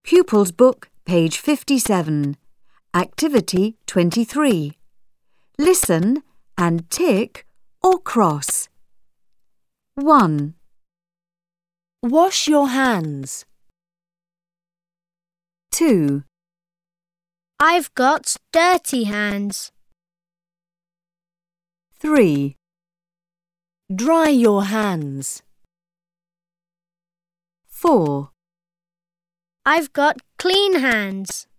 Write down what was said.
Pupils Book, page 57. Activity 23. Listen and tick or cross. 1. Wash your hands. 2. I've got dirty hands. 3. Dry your hands. 4. I've got clean hands.